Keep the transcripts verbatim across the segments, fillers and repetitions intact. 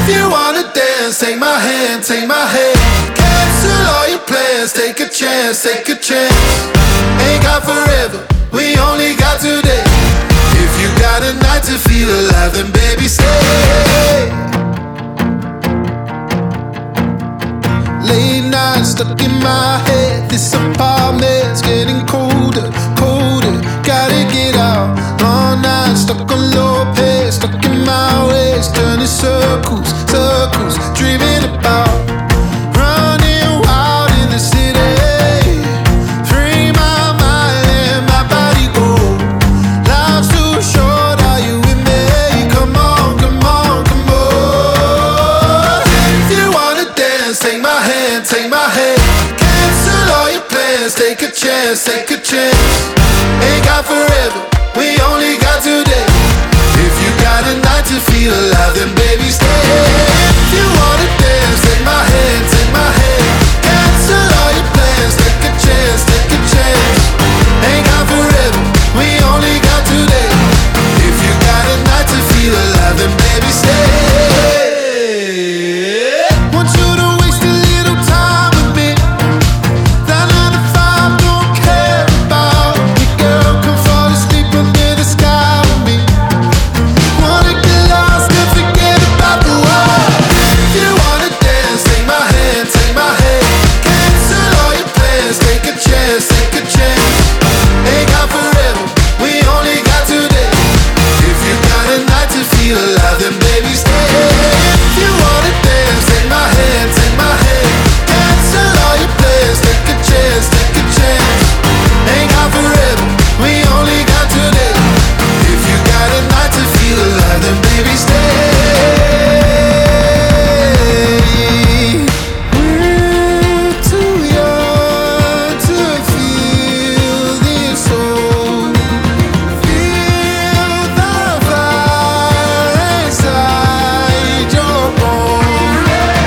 you wanna dance, take my hand, take my hand. Cancel all your plans, take a chance, take a chance. Ain't got forever, we only got today. If you got a night to feel alive, then baby stay. Late nights stuck in my head. This apartment's getting colder, colder. Gotta get out. Long nights stuck on low pace, stuck in my ways, turning circles, circles, dreaming about running wild in the city. Free my mind, let my body go. Life's too short, are you with me? Come on, come on, come on. If you wanna dance, take my hand, take my hand. Cancel all your plans, take a chance, take a chance. Ain't got forever, we only got today. If you got a night to feel alive, then baby stay. If you wanna dance, take my hand, take my hand. Cancel all your plans, take a chance, take a chance. Ain't got forever, we only got today. If you got a night to feel alive, then baby stay. Want you to waste a little time with me. That nine to five don't care about me, girl. Come fall asleep under the sky with me. Wanna get lost and forget about the world. If you wanna dance, take my hand, take my hand. Cancel all your plans, take a chance, take a chance. Ain't got forever, we only got today. If you got a night to feel alive, then baby stay. If you wanna dance, take my hand, take my hand. Cancel all your plans, take a chance, take a chance. Ain't got forever, we only got today. If you got a night to feel alive, then baby stay. We're too young to feel this soul. Feel the fire inside your bones.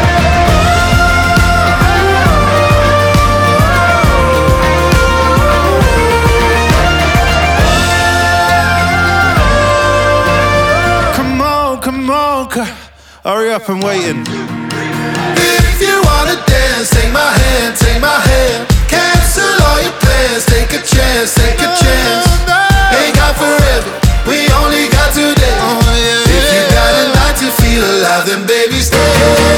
Come on, come on, c- hurry up, I'm waiting. If you wanna dance, take my hand, take my hand. Cancel all your plans, take a chance, take a chance. Ain't got forever, we only got today. If you got a night to feel alive, then baby stay.